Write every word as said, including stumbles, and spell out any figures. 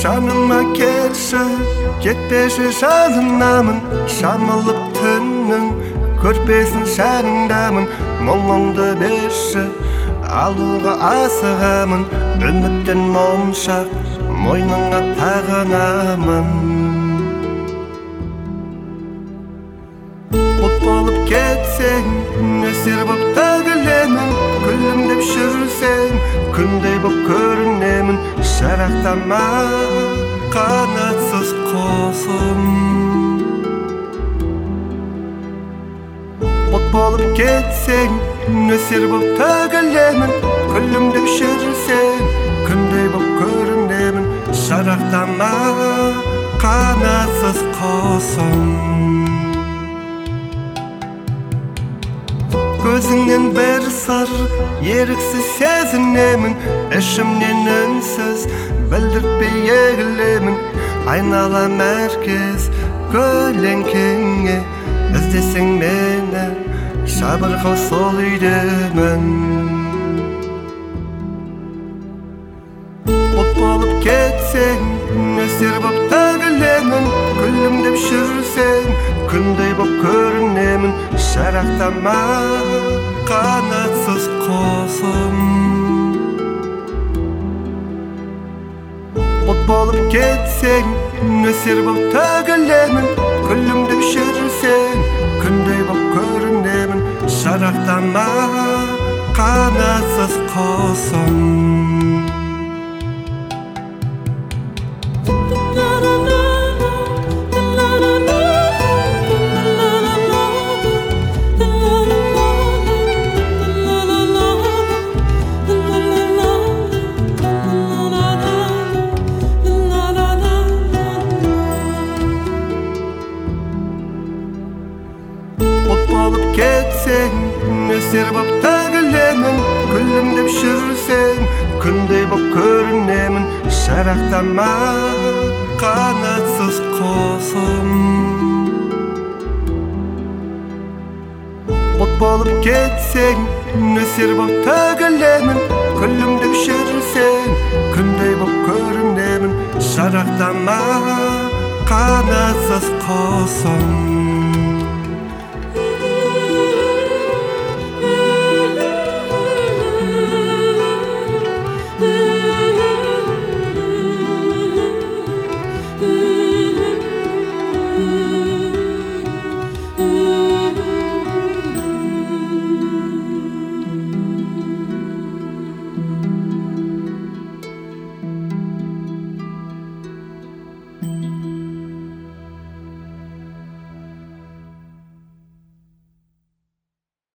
Жаныма келші, кетпеші жанымнамын. Шамылып түннің көрпесін шаныңдамын. Мұңыңды берші, алуға асығамын. Үміттен момшақ, мойныңа тағынамын. От болып кетсең, нөсер боп төгілемін. Күлімдеп жүрсең, күндей боп көрінемін. Шарақтама қанатсыз қосым. От болып кетсең, нөсер боп төгілемін. Күлімдеп жүрсең, күндей боп көрінемін. Шарақтама қанатсыз қосым. Көзіңнен бір сыр, еріксіз сезінемін. Ішімнен үнсіз, білдіртпей егілемін. Айналам әркез көлеңкеңе. Іздесең мені, жабырқау сол үйдемін. От болып кетсең, нөсер боп төгілемін. Күлімдеп жүрсең, күндей боп көрінемін. Шарақтама қанатсыз қосым. От болып кетсең, нөсер боп төгілемін. Күлімдеп жүрсең, күндей боп көрінемін. Шарақтама қанатсыз қосым. Болып кетсең, нөсер боп төгілемін. Күлімдеп жүрсең, күндей боп көрінемін. Шарақтама қанатсыз қосым. От болып кетсең, нөсер боп төгілемін. Күлімдеп жүрсең, күндей боп көрінемін. Шарақтама қанатсыз қосым.